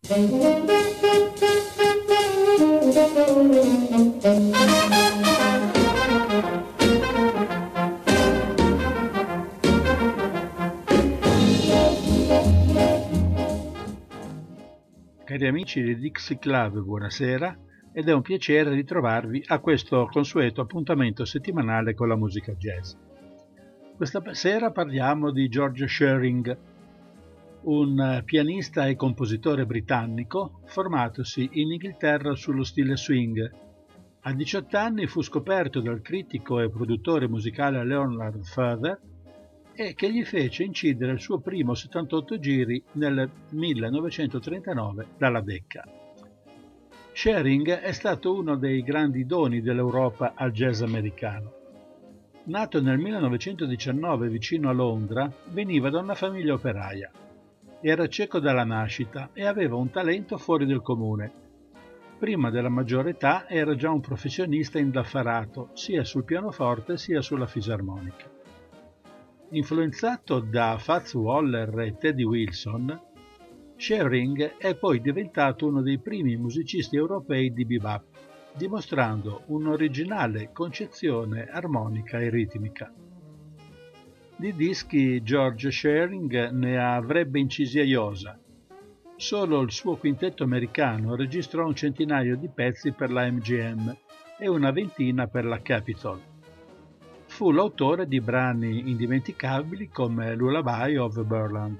Cari amici di Dixie Club, buonasera ed è un piacere ritrovarvi a questo consueto appuntamento settimanale con la musica jazz. Questa sera parliamo di George Shearing, un pianista e compositore britannico formatosi in Inghilterra sullo stile swing. A 18 anni fu scoperto dal critico e produttore musicale Leonard Feather e che gli fece incidere il suo primo 78 giri nel 1939 dalla Decca. Shearing è stato uno dei grandi doni dell'Europa al jazz americano. Nato nel 1919 vicino a Londra, veniva da una famiglia operaia. Era cieco dalla nascita e aveva un talento fuori del comune. Prima della maggiore età era già un professionista indaffarato, sia sul pianoforte sia sulla fisarmonica. Influenzato da Fats Waller e Teddy Wilson, Shearing è poi diventato uno dei primi musicisti europei di bebop, dimostrando un'originale concezione armonica e ritmica. Di dischi George Shearing ne avrebbe incisi a iosa. Solo il suo quintetto americano registrò un centinaio di pezzi per la MGM e una ventina per la Capitol. Fu l'autore di brani indimenticabili come Lullaby of Burland.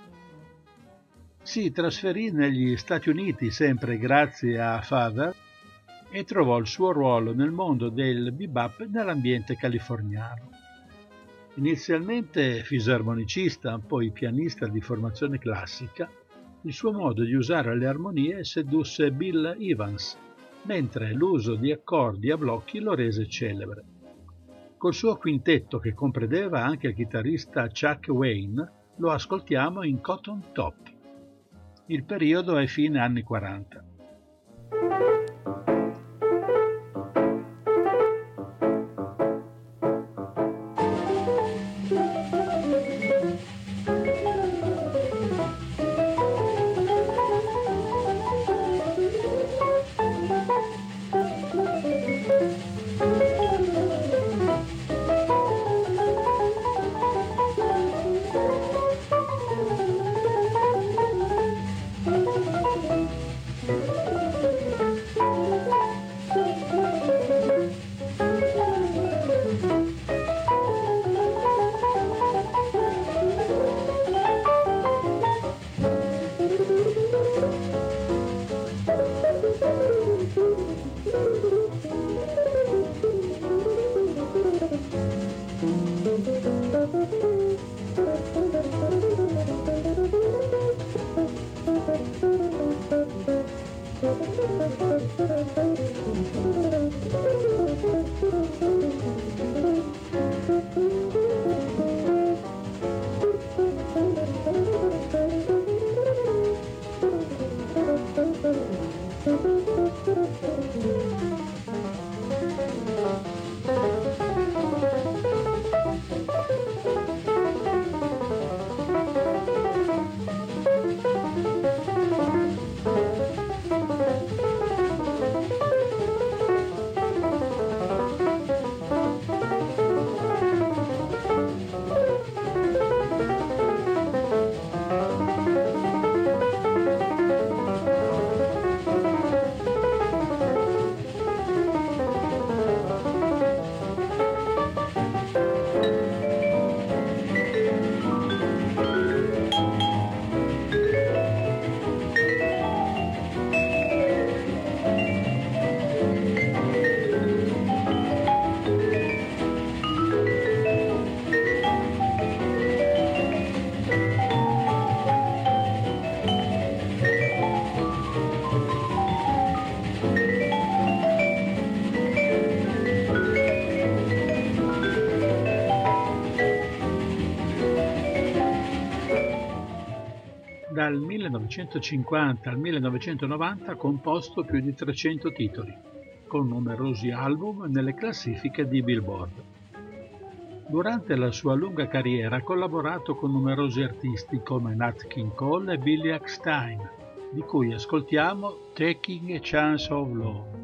Si trasferì negli Stati Uniti sempre grazie a Feather e trovò il suo ruolo nel mondo del bebop nell'ambiente californiano. Inizialmente fisarmonicista, poi pianista di formazione classica, il suo modo di usare le armonie sedusse Bill Evans, mentre l'uso di accordi a blocchi lo rese celebre. Col suo quintetto, che comprendeva anche il chitarrista Chuck Wayne, lo ascoltiamo in Cotton Top. Il periodo è fine anni 40. Dal 1950 al 1990 ha composto più di 300 titoli, con numerosi album nelle classifiche di Billboard. Durante la sua lunga carriera ha collaborato con numerosi artisti come Nat King Cole e Billy Eckstine, di cui ascoltiamo Taking a Chance of Love.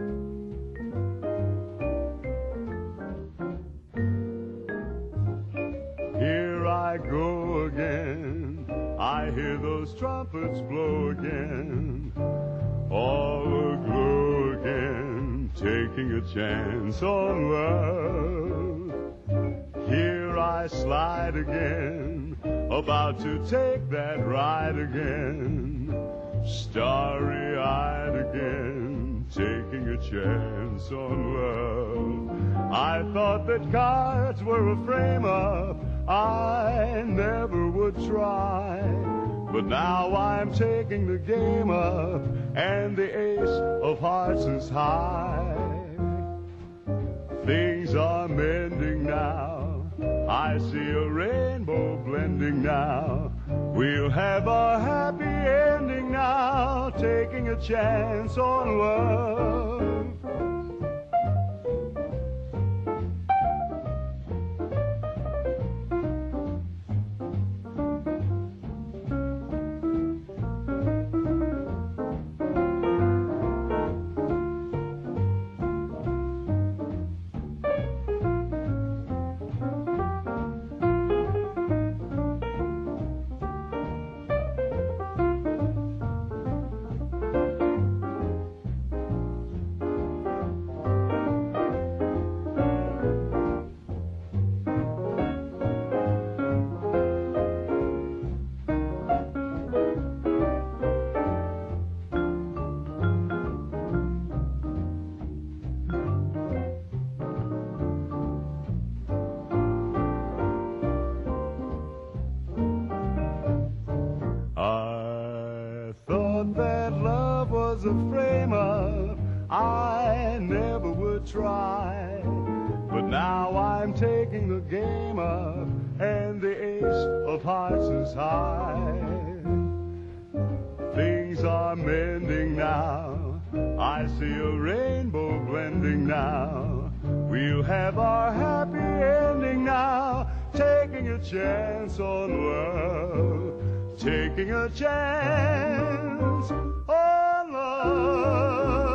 Here I go again, I hear those trumpets blow again, all aglow again, taking a chance on love. Here I slide again, about to take that ride again, starry-eyed again, taking a chance on love. I thought that cards were a frame-up I never would try, but now I'm taking the game up, and the ace of hearts is high. Things are mending now, I see a rainbow blending now. We'll have a happy ending now, taking a chance on love. A frame-up I never would try, but now I'm taking the game up, and the ace of hearts is high. Things are mending now, I see a rainbow blending now. We'll have our happy ending now, taking a chance on love, taking a chance on love.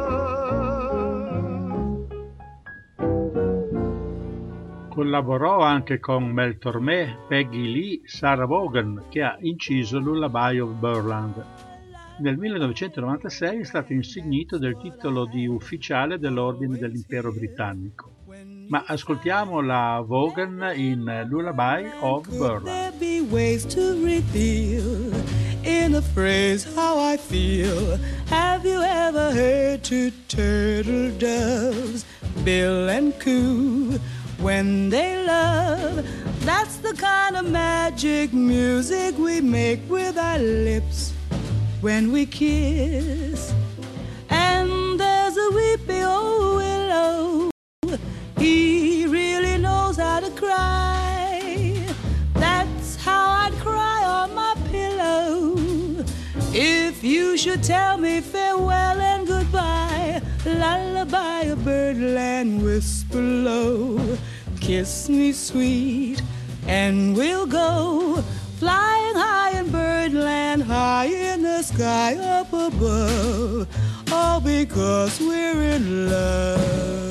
Collaborò anche con Mel Tormé, Peggy Lee, Sarah Vaughan, che ha inciso Lullaby of Birdland. Nel 1996 è stato insignito del titolo di ufficiale dell'Ordine dell'Impero Britannico. Ma ascoltiamo la Vaughan in Lullaby of Birdland. There be ways to reveal in a phrase how I feel. Have you ever heard two turtle doves, bill and coo, when they love? That's the kind of magic music we make with our lips when we kiss. And there's a weepy old willow, he really knows how to cry. That's how I'd cry on my pillow if you should tell me farewell and goodbye. Lullaby of birdland, whisper low, kiss me sweet, and we'll go flying high in birdland, high in the sky up above, all because we're in love.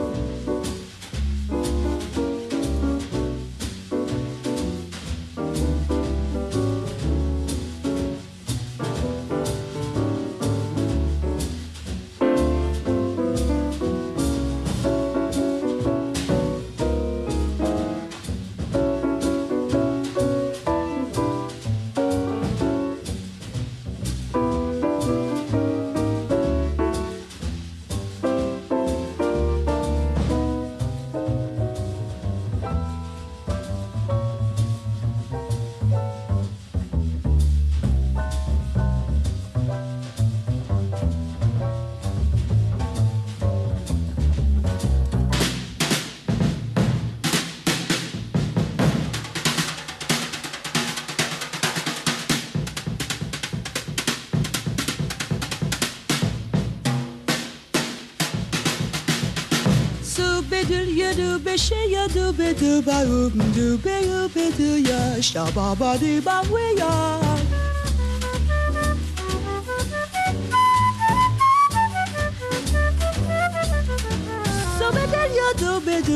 Ya do be do ba do be you be do ya sha ba ba do ba we ya.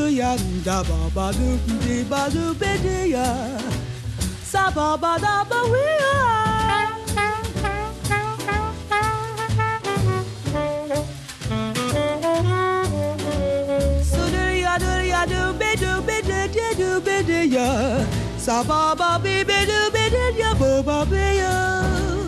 do ya da ba ba do di ba do be di ya sa ba ba da ba we so do be di ya sa ba ba be di ya ba ba be ya.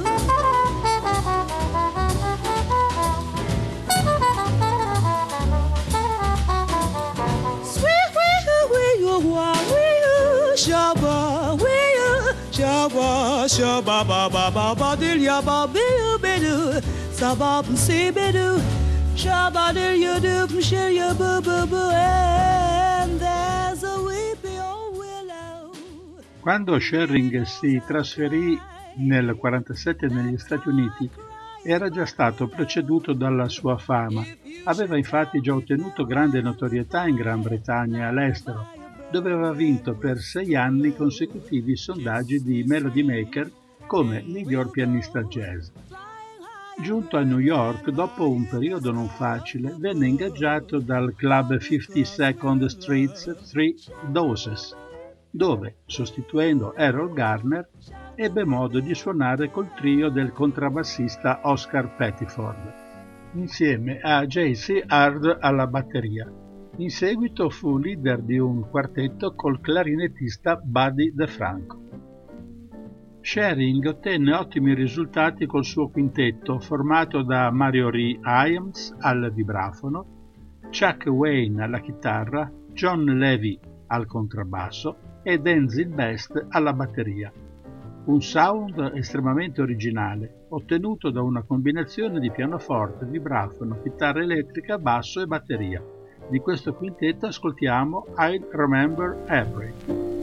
Shabba ba ba ba ba dil ya ba bidu bidu sabab si bidu shabba dil you do shil ya boo boo boo and there's a weepy old willow. Quando Shearing si trasferì nel 1947 negli Stati Uniti era già stato preceduto dalla sua fama. Aveva infatti già ottenuto grande notorietà in Gran Bretagna e all'estero, dove aveva vinto per 6 anni consecutivi sondaggi di Melody Maker come miglior pianista jazz. Giunto a New York, dopo un periodo non facile, venne ingaggiato dal club 52nd Street's Three Doses, dove, sostituendo Errol Garner, ebbe modo di suonare col trio del contrabbassista Oscar Pettiford, insieme a J.C. Hard alla batteria. In seguito fu leader di un quartetto col clarinettista Buddy DeFranco. Shearing ottenne ottimi risultati col suo quintetto, formato da Mario Ree Hyams al vibrafono, Chuck Wayne alla chitarra, John Levy al contrabbasso e Denzil Best alla batteria. Un sound estremamente originale, ottenuto da una combinazione di pianoforte, vibrafono, chitarra elettrica, basso e batteria. Di questo quintetto ascoltiamo I Remember Every.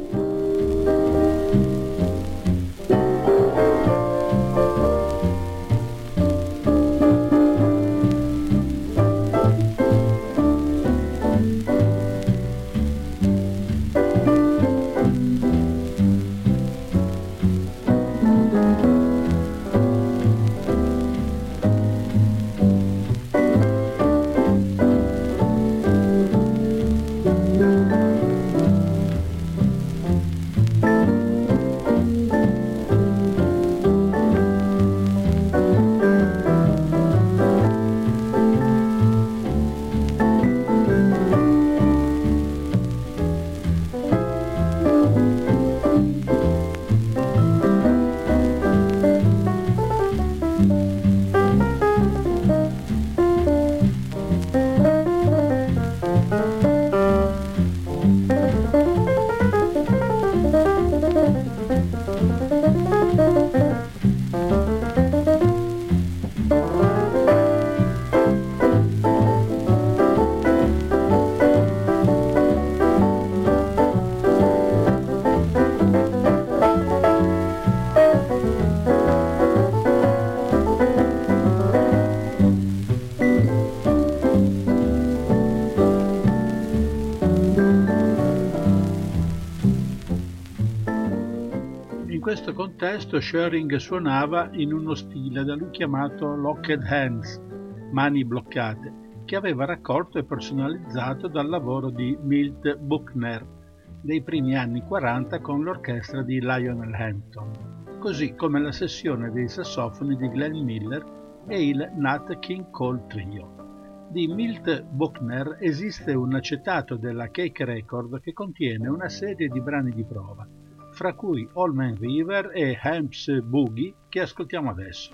In questo contesto Shearing suonava in uno stile da lui chiamato Locked Hands, mani bloccate, che aveva raccolto e personalizzato dal lavoro di Milt Buckner dei primi anni 40 con l'orchestra di Lionel Hampton, così come la sessione dei sassofoni di Glenn Miller e il Nat King Cole Trio. Di Milt Buckner esiste un acetato della Cake Record che contiene una serie di brani di prova, fra cui Allman River e Hamp's Boogie, che ascoltiamo adesso.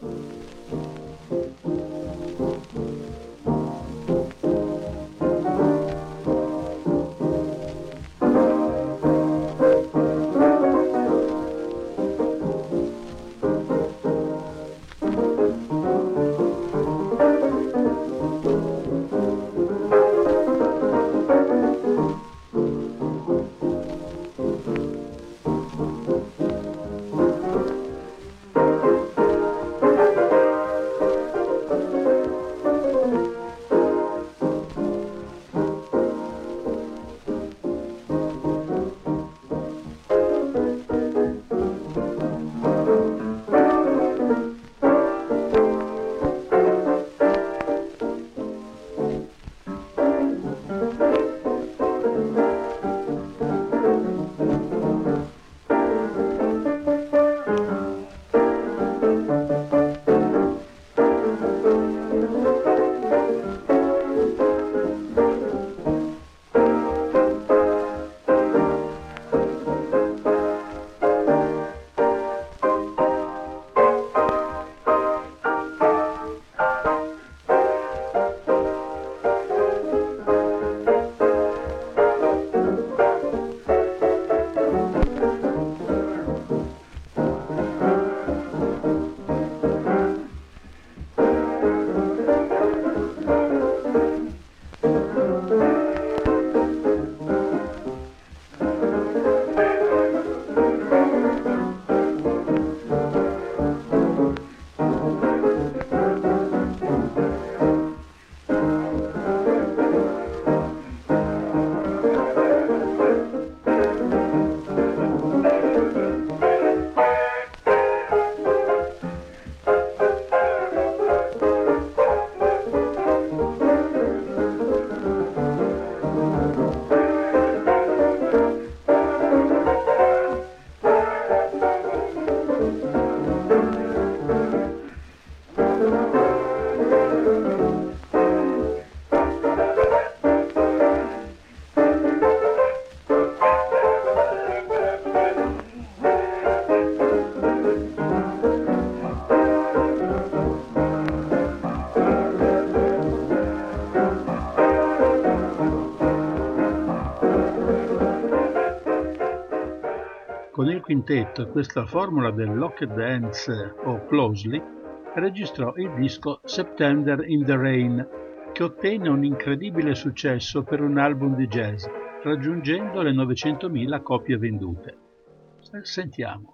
quintetto e questa formula del Locked Hands o Closely registrò il disco September in the Rain, che ottenne un incredibile successo per un album di jazz, raggiungendo le 900.000 copie vendute. Sentiamo.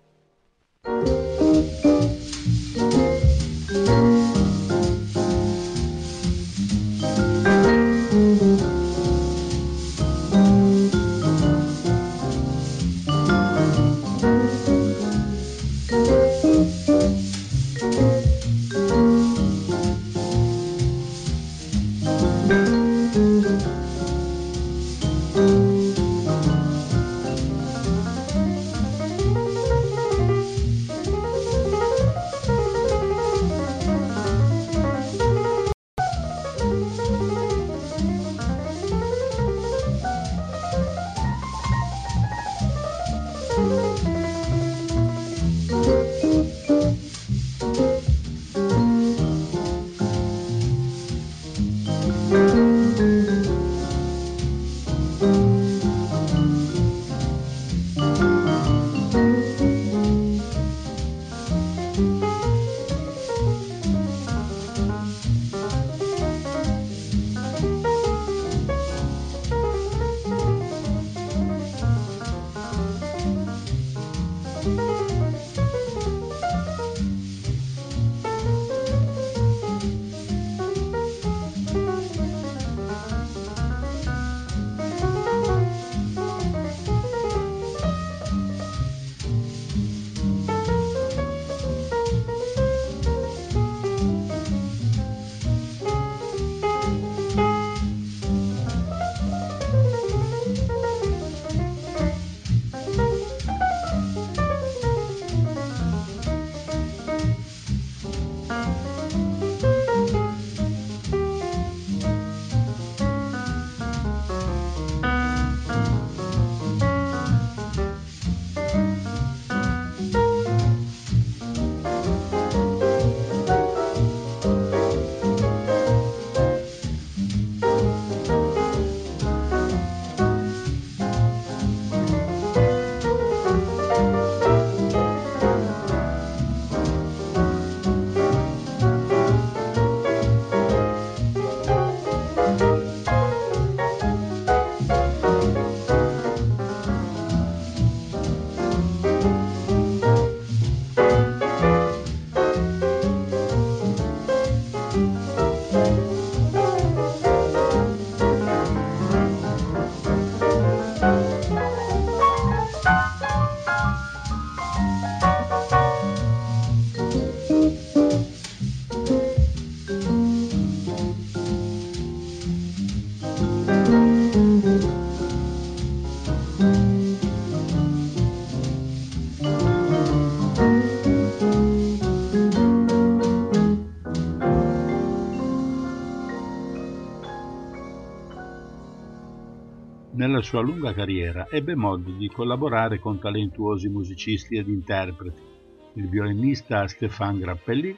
Nella sua lunga carriera ebbe modo di collaborare con talentuosi musicisti ed interpreti, il violinista Stéphane Grappelli,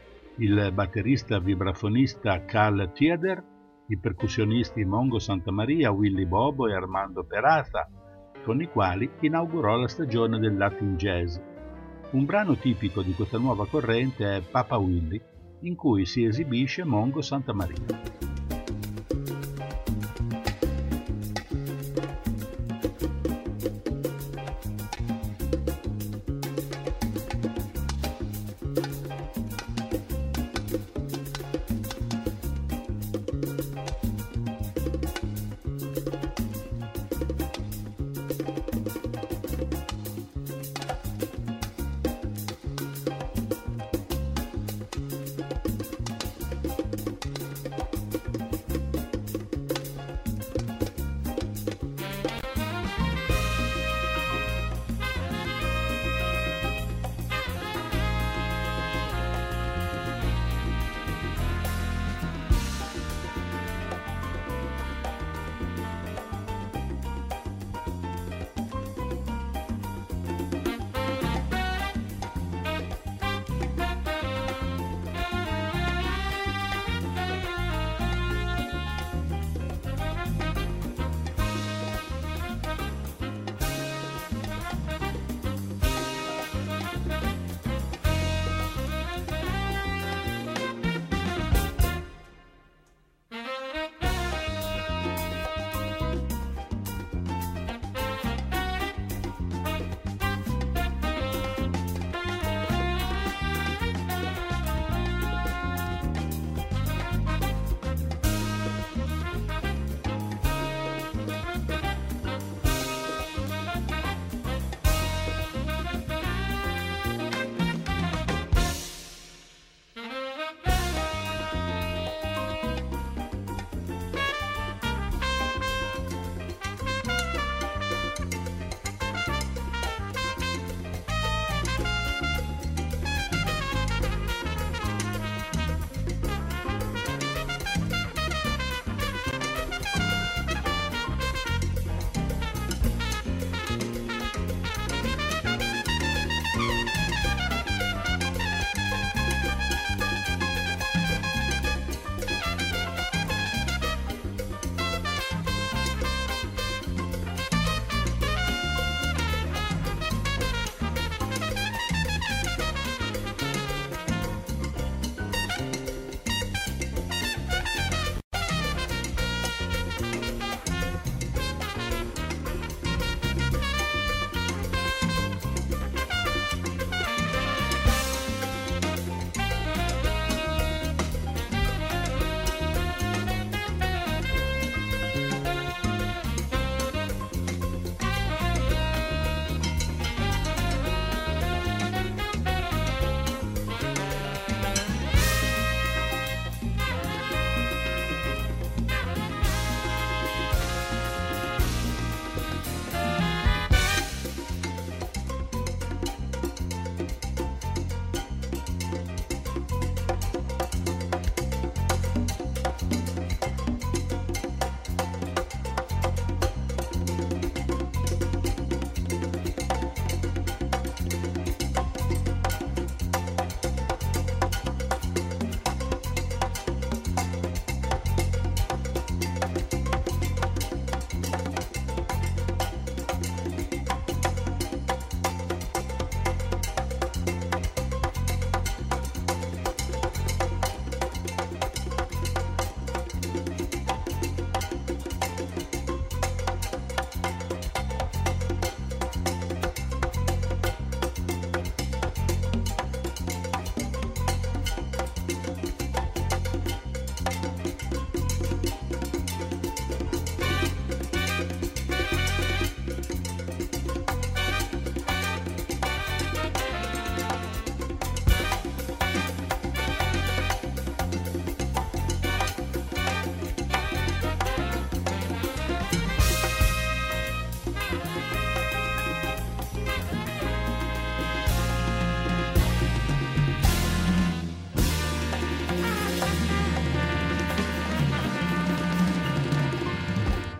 il batterista vibrafonista Carl Theder, i percussionisti Mongo Santamaria, Willy Bobo e Armando Peraza, con i quali inaugurò la stagione del Latin Jazz. Un brano tipico di questa nuova corrente è Papa Willy, in cui si esibisce Mongo Santamaria.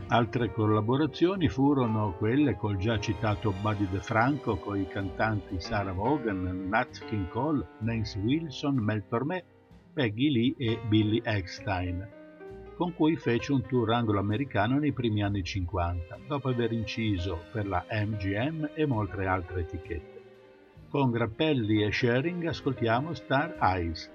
Altre collaborazioni furono quelle col già citato Buddy DeFranco, con i cantanti Sarah Vaughan, Nat King Cole, Nancy Wilson, Mel Tormé, Peggy Lee e Billy Eckstine, con cui fece un tour anglo-americano nei primi anni 50, dopo aver inciso per la MGM e molte altre etichette. Con Grappelli e Shearing ascoltiamo Star Eyes.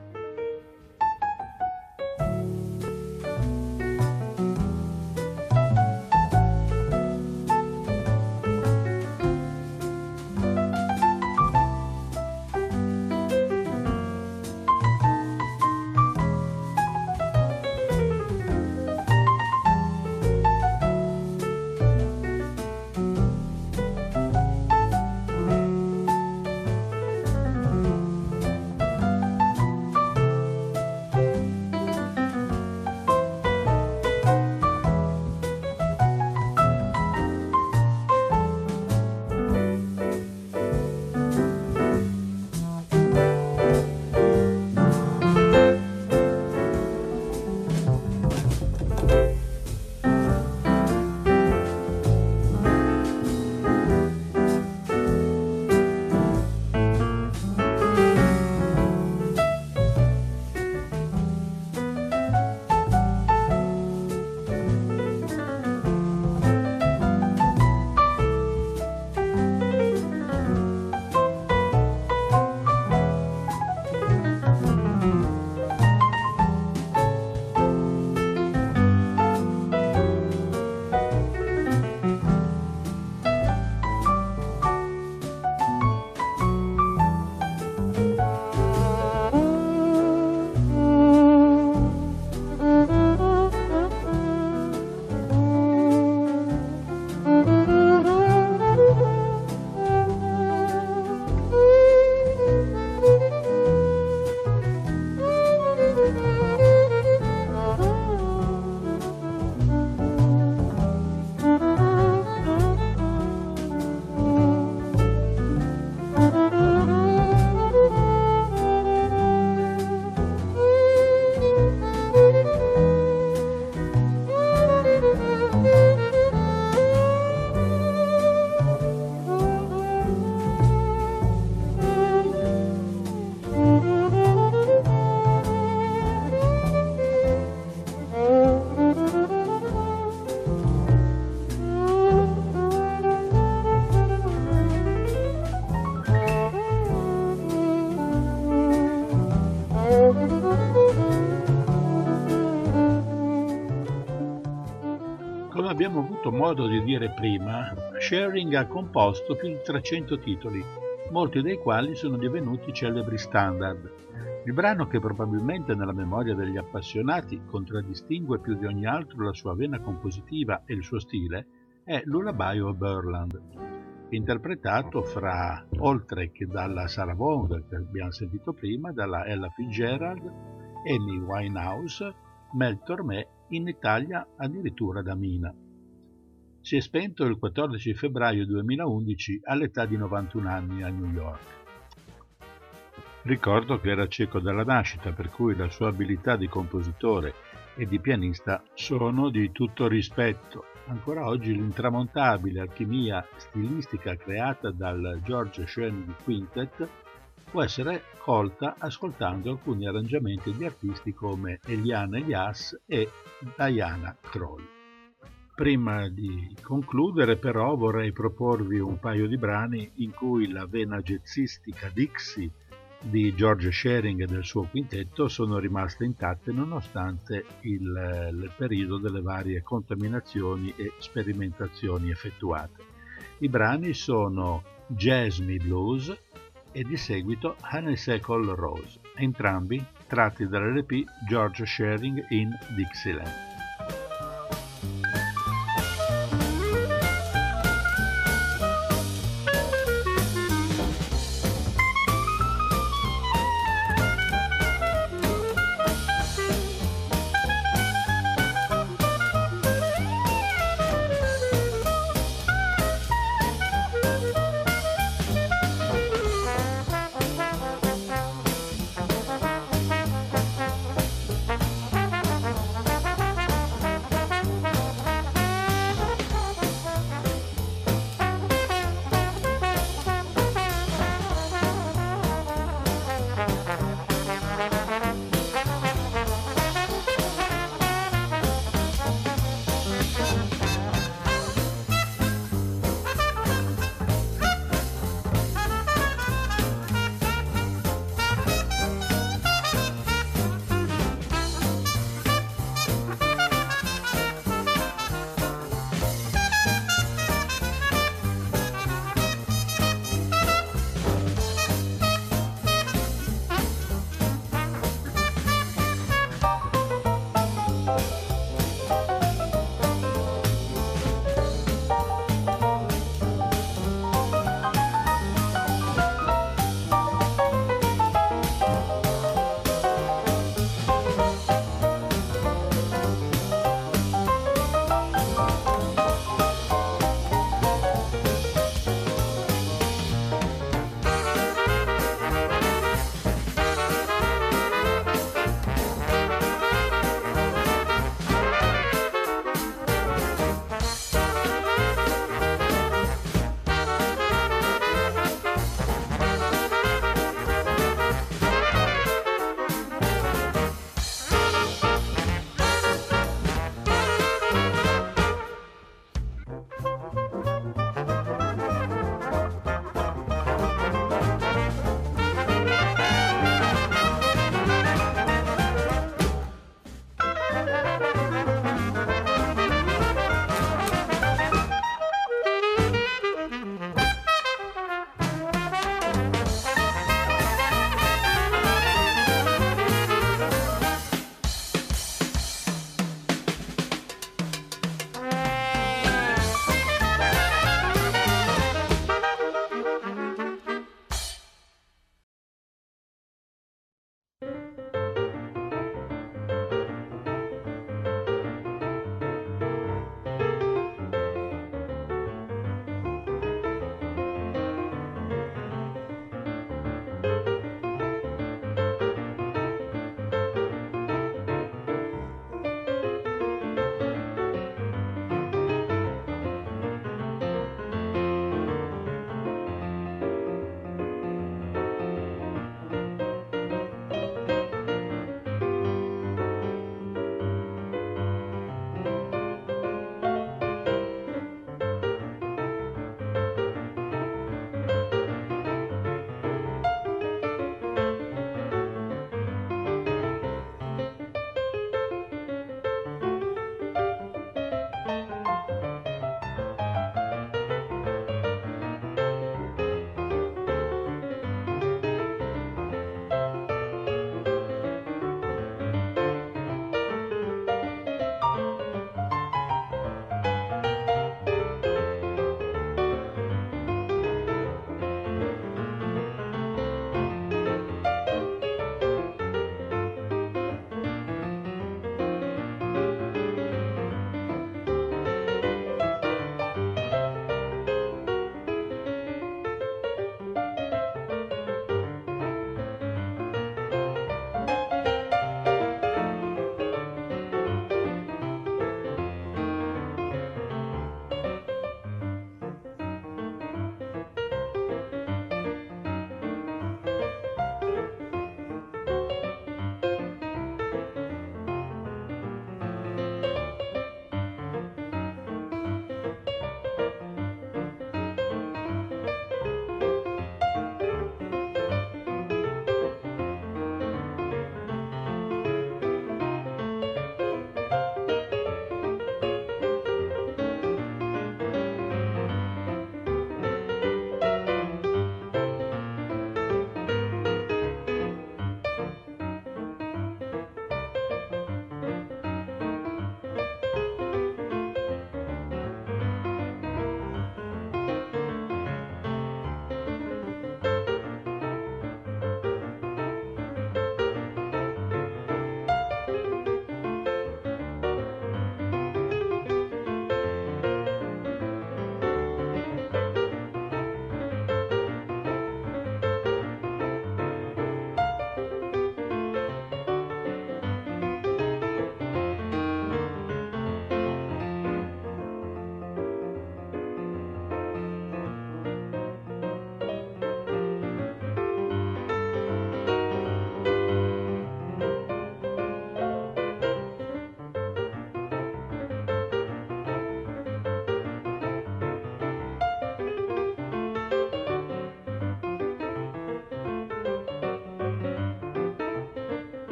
Come abbiamo avuto modo di dire prima, Shearing ha composto più di 300 titoli, molti dei quali sono divenuti celebri standard. Il brano che probabilmente nella memoria degli appassionati contraddistingue più di ogni altro la sua vena compositiva e il suo stile è Lullaby of Birdland, interpretato oltre che dalla Sarah Vaughan che abbiamo sentito prima, dalla Ella Fitzgerald, Amy Winehouse, Mel Tormé, in Italia addirittura da Mina. Si è spento il 14 febbraio 2011 all'età di 91 anni a New York. Ricordo che era cieco dalla nascita, per cui la sua abilità di compositore e di pianista sono di tutto rispetto. Ancora oggi l'intramontabile alchimia stilistica creata dal George Shearing Quintet può essere colta ascoltando alcuni arrangiamenti di artisti come Eliane Elias e Diana Krall. Prima di concludere però vorrei proporvi un paio di brani in cui la vena jazzistica Dixie di George Shearing e del suo quintetto sono rimaste intatte nonostante il periodo delle varie contaminazioni e sperimentazioni effettuate. I brani sono Jazz Me Blues e di seguito Honeysuckle Rose, entrambi tratti dall'LP George Shearing in Dixieland.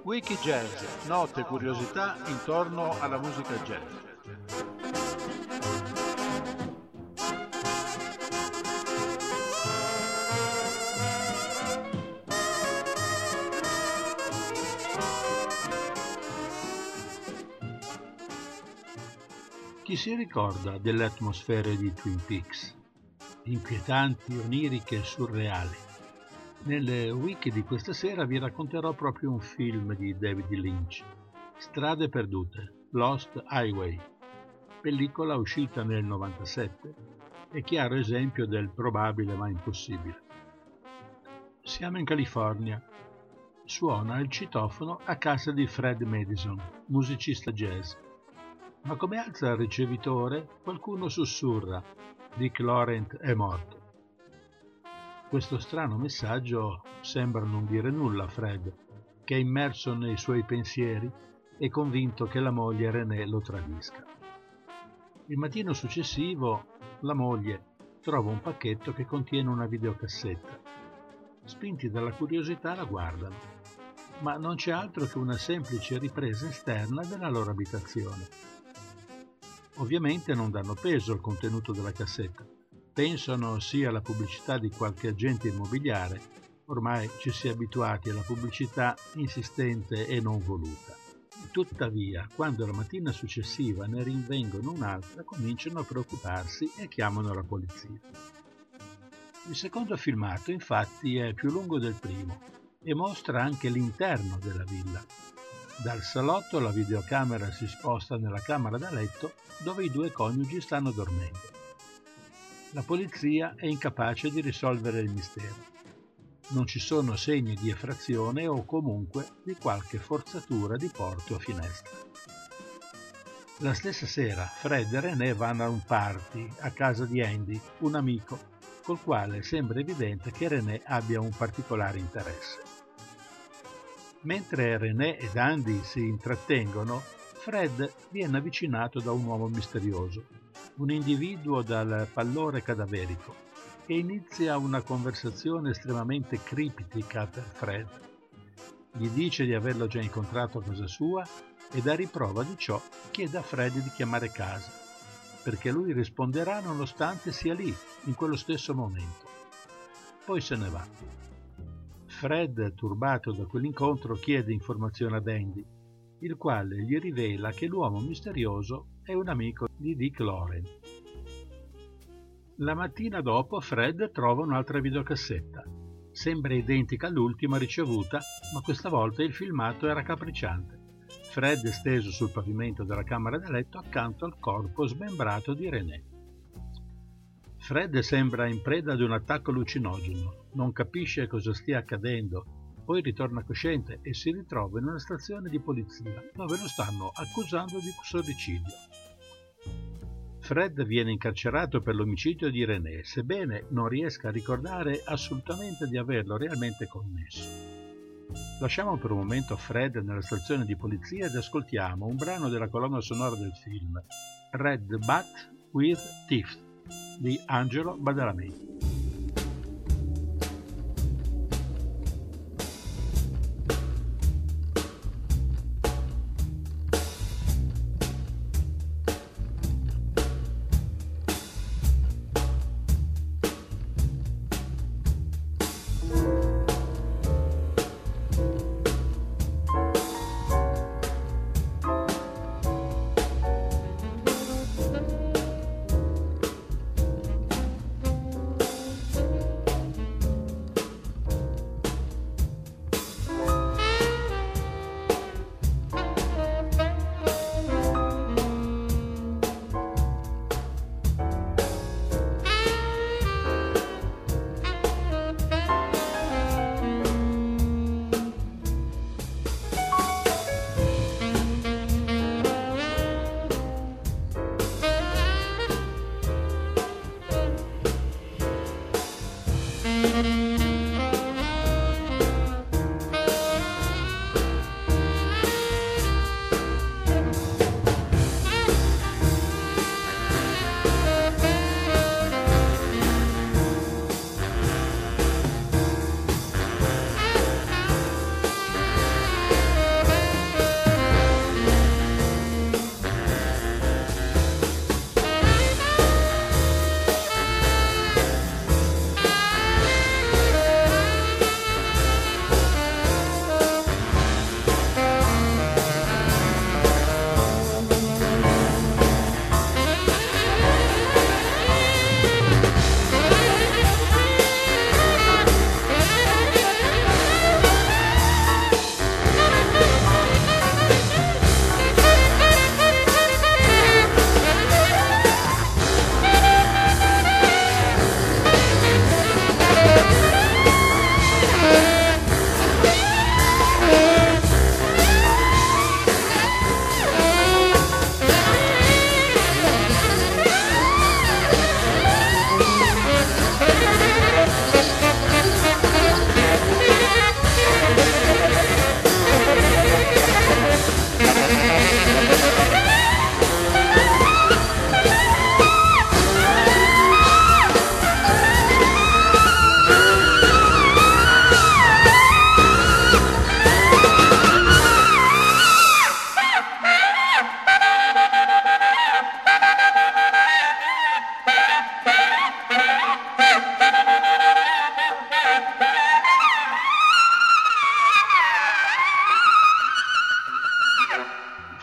Wiki Jazz, note e curiosità intorno alla musica jazz. Chi si ricorda delle atmosfere di Twin Peaks? Inquietanti, oniriche e surreali. Nelle wiki di questa sera vi racconterò proprio un film di David Lynch, Strade perdute, Lost Highway, pellicola uscita nel 97 e chiaro esempio del probabile ma impossibile. Siamo in California. Suona il citofono a casa di Fred Madison, musicista jazz. Ma come alza il ricevitore, qualcuno sussurra: Dick Laurent è morto. Questo strano messaggio sembra non dire nulla a Fred, che è immerso nei suoi pensieri e convinto che la moglie Renée lo tradisca. Il mattino successivo la moglie trova un pacchetto che contiene una videocassetta. Spinti dalla curiosità la guardano, ma non c'è altro che una semplice ripresa esterna della loro abitazione. Ovviamente non danno peso al contenuto della cassetta, pensano sia la pubblicità di qualche agente immobiliare, ormai ci si è abituati alla pubblicità insistente e non voluta. Tuttavia, quando la mattina successiva ne rinvengono un'altra, cominciano a preoccuparsi e chiamano la polizia. Il secondo filmato, infatti, è più lungo del primo e mostra anche l'interno della villa. Dal salotto la videocamera si sposta nella camera da letto dove i due coniugi stanno dormendo. La polizia è incapace di risolvere il mistero. Non ci sono segni di effrazione o comunque di qualche forzatura di porte o finestre. La stessa sera Fred e Renée vanno a un party a casa di Andy, un amico, col quale sembra evidente che Renée abbia un particolare interesse. Mentre Renée ed Andy si intrattengono, Fred viene avvicinato da un uomo misterioso, un individuo dal pallore cadaverico, e inizia una conversazione estremamente criptica per Fred. Gli dice di averlo già incontrato a casa sua e a riprova di ciò chiede a Fred di chiamare casa, perché lui risponderà nonostante sia lì, in quello stesso momento. Poi se ne va. Fred, turbato da quell'incontro, chiede informazioni ad Andy, il quale gli rivela che l'uomo misterioso è un amico di Dick Laurent. La mattina dopo Fred trova un'altra videocassetta. Sembra identica all'ultima ricevuta, ma questa volta il filmato è raccapricciante. Fred è steso sul pavimento della camera da letto accanto al corpo smembrato di Renée. Fred sembra in preda ad un attacco allucinogeno, non capisce cosa stia accadendo, poi ritorna cosciente e si ritrova in una stazione di polizia dove lo stanno accusando di sorricidio. Fred viene incarcerato per l'omicidio di Renée, sebbene non riesca a ricordare assolutamente di averlo realmente commesso. Lasciamo per un momento Fred nella stazione di polizia ed ascoltiamo un brano della colonna sonora del film, Red Bat with Teeth, di Angelo Badalamenti.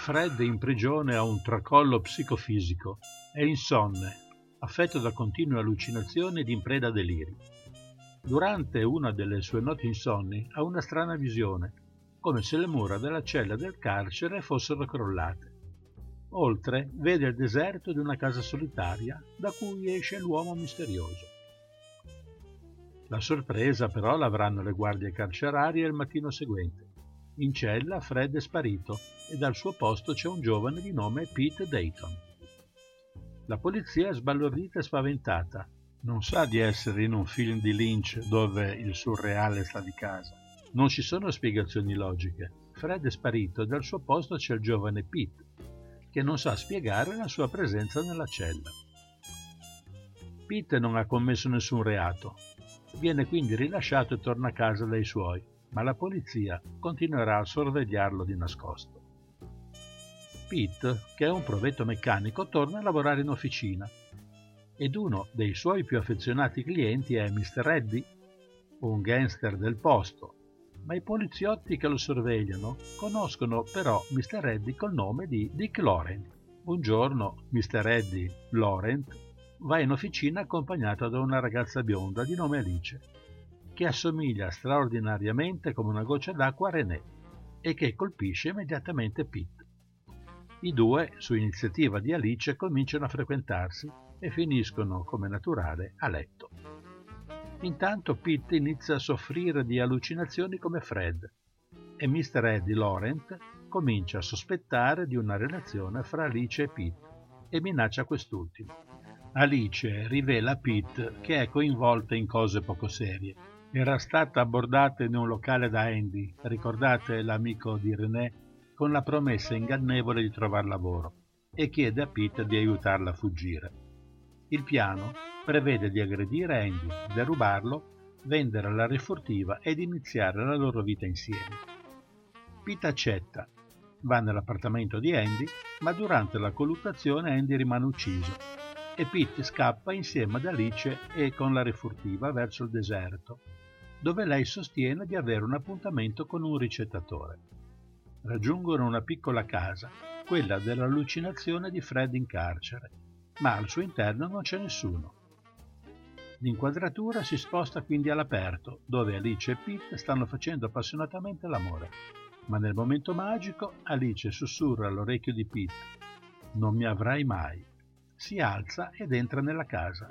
Fred in prigione ha un tracollo psicofisico, è insonne, affetto da continue allucinazioni ed in preda a deliri. Durante una delle sue notti insonni ha una strana visione, come se le mura della cella del carcere fossero crollate. Oltre vede il deserto di una casa solitaria da cui esce l'uomo misterioso. La sorpresa però l'avranno le guardie carcerarie il mattino seguente. In cella Fred è sparito e al suo posto c'è un giovane di nome Pete Dayton. La polizia è sbalordita e spaventata. Non sa di essere in un film di Lynch dove il surreale sta di casa. Non ci sono spiegazioni logiche. Fred è sparito e al suo posto c'è il giovane Pete, che non sa spiegare la sua presenza nella cella. Pete non ha commesso nessun reato. Viene quindi rilasciato e torna a casa dai suoi, ma la polizia continuerà a sorvegliarlo di nascosto. Pete, che è un provetto meccanico, torna a lavorare in officina ed uno dei suoi più affezionati clienti è Mr. Eddie, un gangster del posto, ma i poliziotti che lo sorvegliano conoscono però Mr. Eddie col nome di Dick Laurent. Un giorno Mr. Eddie Laurent va in officina accompagnato da una ragazza bionda di nome Alice, che assomiglia straordinariamente come una goccia d'acqua a René e che colpisce immediatamente Pete. I due, su iniziativa di Alice, cominciano a frequentarsi e finiscono, come naturale, a letto. Intanto Pete inizia a soffrire di allucinazioni come Fred e Mr. Eddie Laurent comincia a sospettare di una relazione fra Alice e Pete e minaccia quest'ultimo. Alice rivela a Pete che è coinvolta in cose poco serie. Era stata abbordata in un locale da Andy, ricordate l'amico di René, con la promessa ingannevole di trovare lavoro, e chiede a Pete di aiutarla a fuggire. Il piano prevede di aggredire Andy, derubarlo, vendere la refurtiva ed iniziare la loro vita insieme. Pete accetta, va nell'appartamento di Andy, ma durante la colluttazione Andy rimane ucciso e Pete scappa insieme ad Alice e con la refurtiva verso il deserto, dove lei sostiene di avere un appuntamento con un ricettatore. Raggiungono una piccola casa, quella dell'allucinazione di Fred in carcere, ma al suo interno non c'è nessuno. L'inquadratura si sposta quindi all'aperto, dove Alice e Pete stanno facendo appassionatamente l'amore. Ma nel momento magico Alice sussurra all'orecchio di Pete: «Non mi avrai mai». Si alza ed entra nella casa.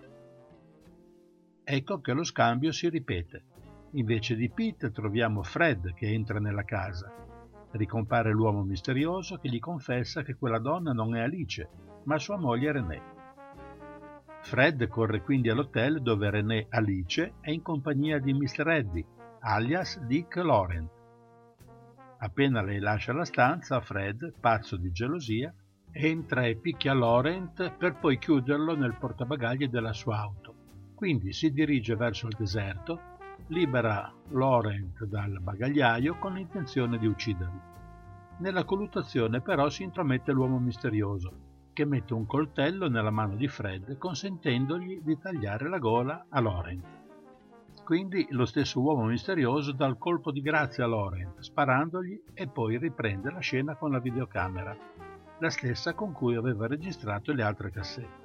Ecco che lo scambio si ripete. Invece di Pete troviamo Fred che entra nella casa. Ricompare l'uomo misterioso che gli confessa che quella donna non è Alice, ma sua moglie René. Fred corre quindi all'hotel dove René Alice è in compagnia di Mr. Eddie, alias Dick Laurent. Appena lei lascia la stanza, Fred, pazzo di gelosia, entra e picchia Laurent per poi chiuderlo nel portabagagli della sua auto. Quindi si dirige verso il deserto, libera Laurent dal bagagliaio con l'intenzione di ucciderlo. Nella colluttazione però si intromette l'uomo misterioso, che mette un coltello nella mano di Fred consentendogli di tagliare la gola a Laurent. Quindi lo stesso uomo misterioso dà il colpo di grazia a Laurent, sparandogli, e poi riprende la scena con la videocamera, la stessa con cui aveva registrato le altre cassette.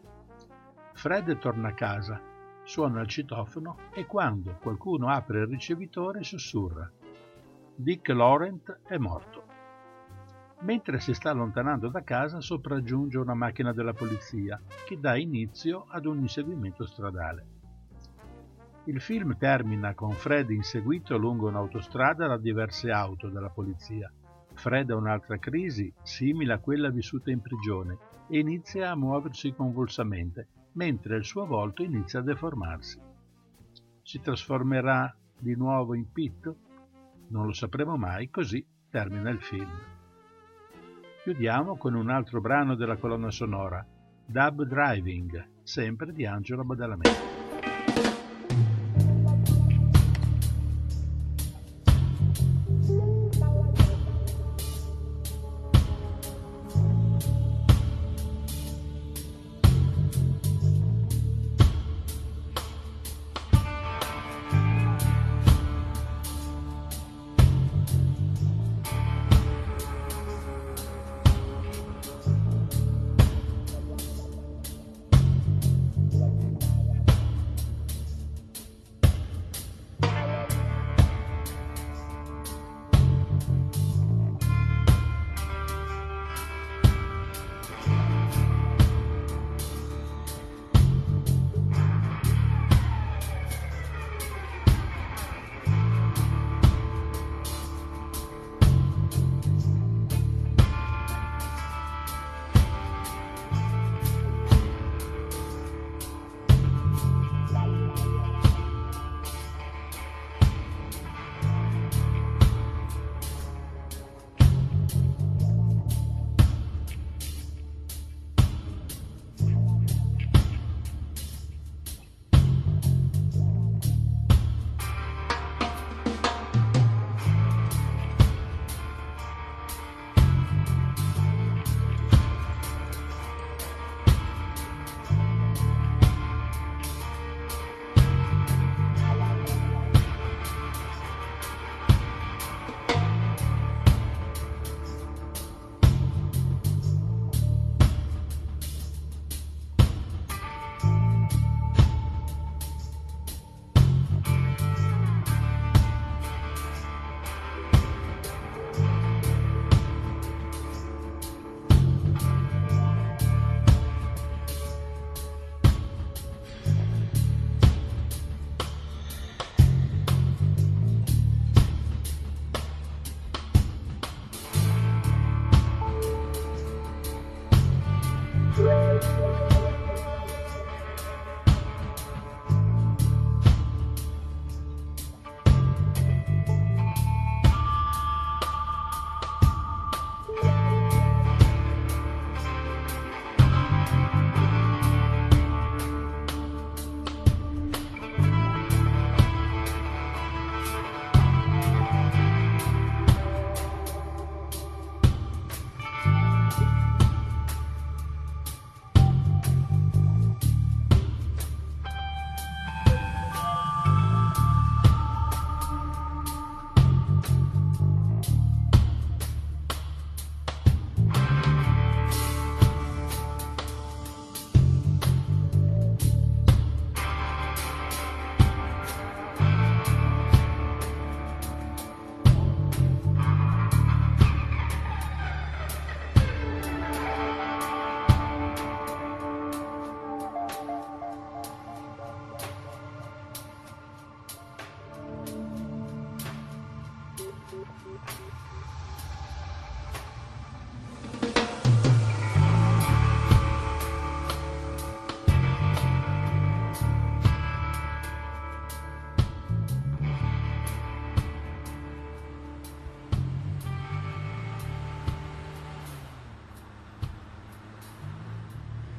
Fred torna a casa, suona il citofono e quando qualcuno apre il ricevitore sussurra: Dick Laurent è morto. Mentre si sta allontanando da casa sopraggiunge una macchina della polizia che dà inizio ad un inseguimento stradale. Il film termina con Fred inseguito lungo un'autostrada da diverse auto della polizia. Fred ha un'altra crisi simile a quella vissuta in prigione e inizia a muoversi convulsamente, mentre il suo volto inizia a deformarsi. Si trasformerà di nuovo in Pete? Non lo sapremo mai, così termina il film. Chiudiamo con un altro brano della colonna sonora, Dub Driving, sempre di Angelo Badalamenti.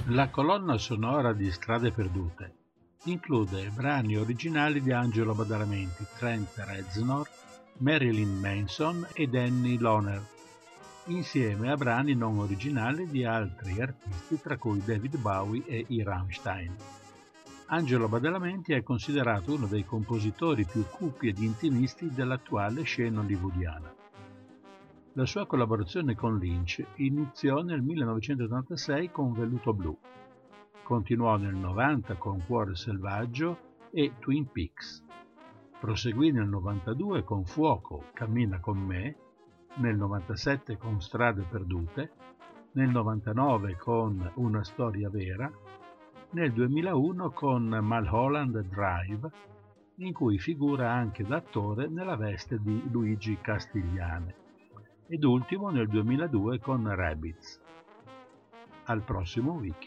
La colonna sonora di Strade Perdute include brani originali di Angelo Badalamenti, Trent Reznor, Marilyn Manson e Danny Lohner, insieme a brani non originali di altri artisti tra cui David Bowie e i Rammstein. Angelo Badalamenti è considerato uno dei compositori più cupi ed intimisti dell'attuale scena hollywoodiana. La sua collaborazione con Lynch iniziò nel 1986 con Velluto Blu, continuò nel 90 con Cuore Selvaggio e Twin Peaks, proseguì nel 92 con Fuoco, Cammina con me, nel 97 con Strade Perdute, nel 99 con Una storia vera, nel 2001 con Mulholland Drive, in cui figura anche da attore nella veste di Luigi Castigliane, ed ultimo nel 2002 con Rabbids. Al prossimo wiki.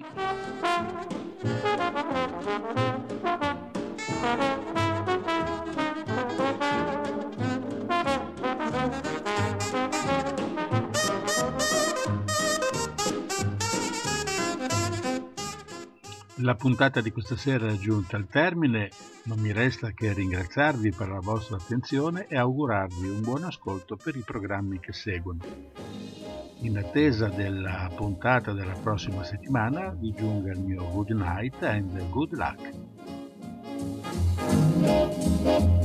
La puntata di questa sera è giunta al termine, non mi resta che ringraziarvi per la vostra attenzione e augurarvi un buon ascolto per i programmi che seguono. In attesa della puntata della prossima settimana vi giunga il mio good night and good luck.